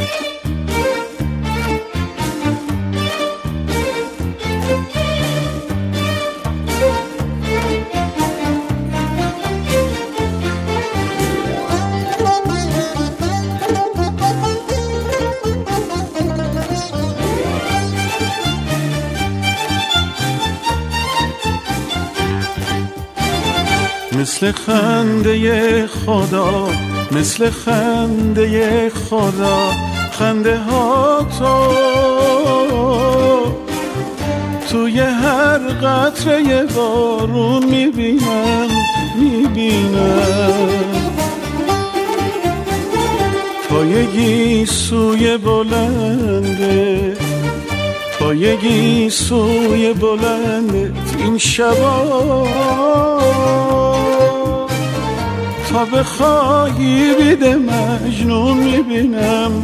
مثل خنده خدا، مثل خنده خدا، خنده ها توی هر قطره بارون میبینم پایگی سوی بلنده، پایگی سوی بلنده این شبا، تا بخواهی بیده مجنون میبینم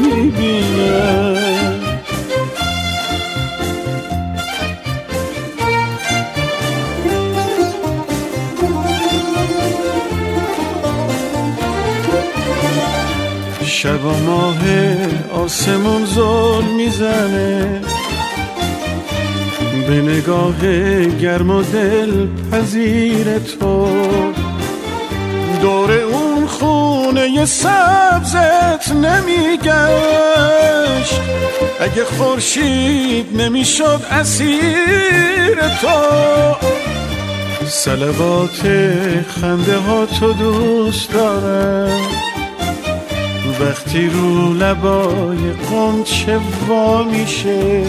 شب و ماه آسمون زل میزنه به نگاه گرم و دل پذیر تو، دور اون خونه سبزت نمیگشت اگه خورشید نمیشد اسیر تو. صلوات خنده ها تو دوست دارم، وقتی رو لبای غنچه وا میشه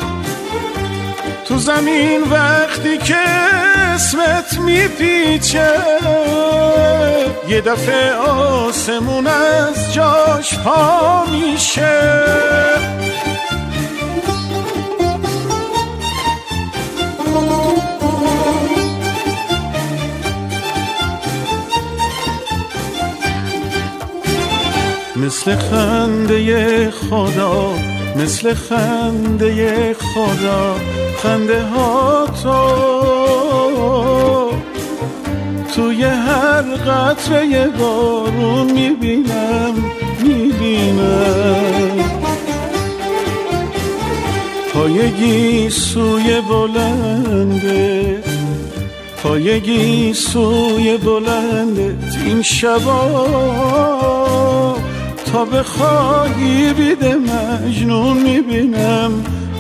تو زمین، وقتی که اسمت میپیچه یه دفعه آسمون از جاش پا میشه. مثل خنده خدا، مثل خنده خدا، خنده ها توی هر قطره بارون میبینم پایگی سوی بلنده، پایگی سوی بلنده این شبا، تا بخواهی بیده مجنون میبینم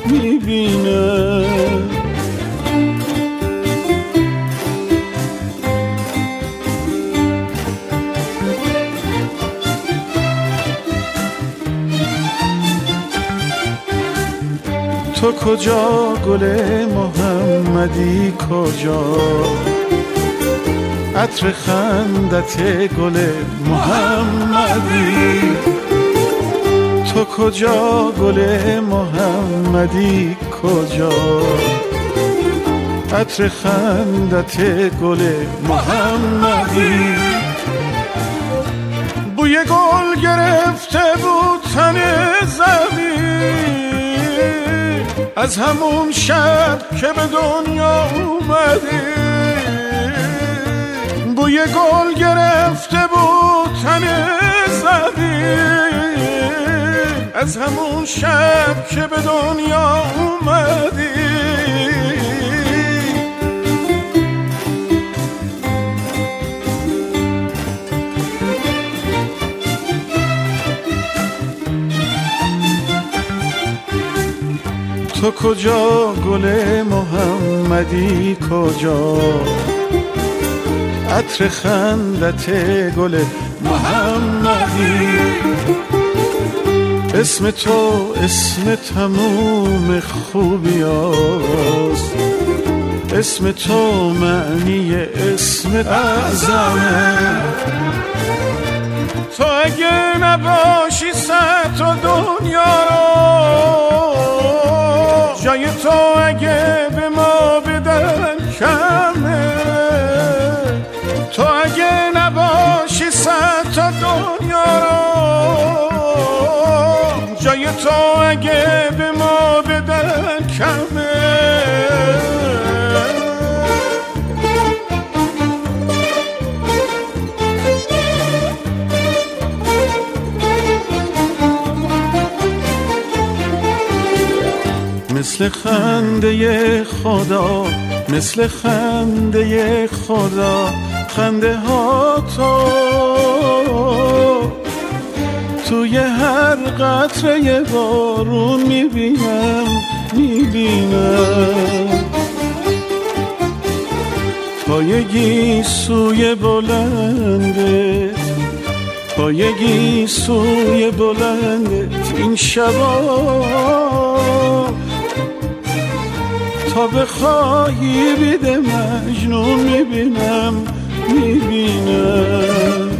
تو کجا گل محمدی کجا، عطر خندت گل محمدی، تو کجا گل محمدی کجا، عطر خندت گل محمدی. بوی گل گرفته بود تن زمین از همون شب که به دنیا اومدی، بوی گل گرفته بود تن زمین از همون شب که به دنیا اومدی. تو کجا گل محمدی کجا، عطر خندت گل محمدی، اسم تو اسم تموم خوبیاست، اسم تو معنی اسم اعظمه، تو اگه نباشی صد تا دنیا رو، جای تو اگه به ما بدن کمه، تو اگه نباشی صد تا دنیا رو، جای تو اگه به ما بدن کمه. مثل خنده خدا، مثل خنده خدا، خنده ها توی هر قطره بارون میبینم، میبینم پای گیسوی بلندت، پای گیسوی بلندت این شبا تا بخواهی بیده مجنون میبینم، میبینم